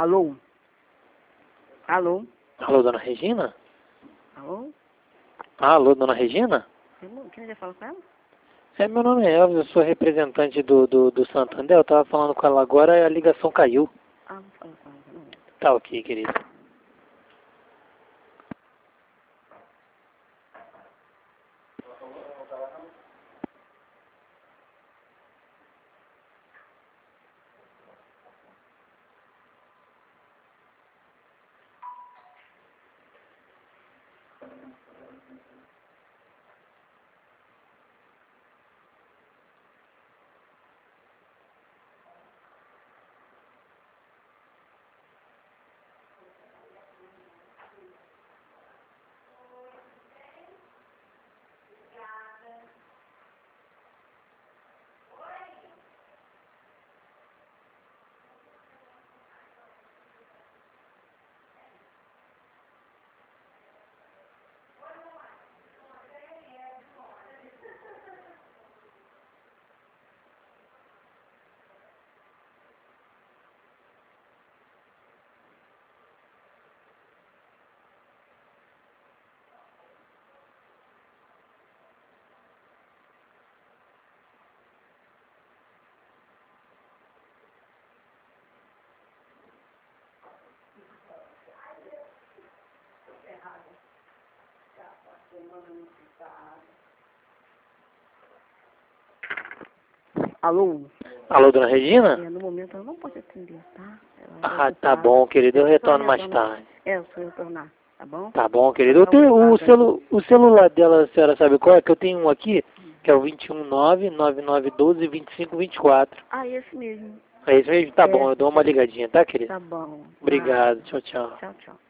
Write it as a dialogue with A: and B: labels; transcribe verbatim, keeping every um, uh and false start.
A: Alô? Alô?
B: Alô, dona Regina?
A: Alô?
B: Ah, alô, dona Regina?
A: Quem já fala com ela?
B: É, meu nome é Elvis, eu sou representante do, do, do Santander. Eu tava falando com ela agora e a ligação caiu.
A: Ah, não fala com ela, não.
B: Tá ok, querido.
A: Alô?
B: Alô, dona Regina?
A: É, no momento ela não pode atender, tá? Ela
B: Ah, tá bom, querido. Eu retorno mais tarde.
A: É, se eu retornar, tá bom?
B: Tá bom, querido. Eu tenho o, celu, o celular dela, a senhora sabe qual é? Que eu tenho um aqui, que é o dois um nove, nove nove um dois, dois cinco dois quatro.
A: Ah, esse mesmo.
B: É isso mesmo? Tá bom, eu dou uma ligadinha, tá, querido?
A: Tá bom.
B: Obrigado. Tchau, tchau.
A: Tchau, tchau.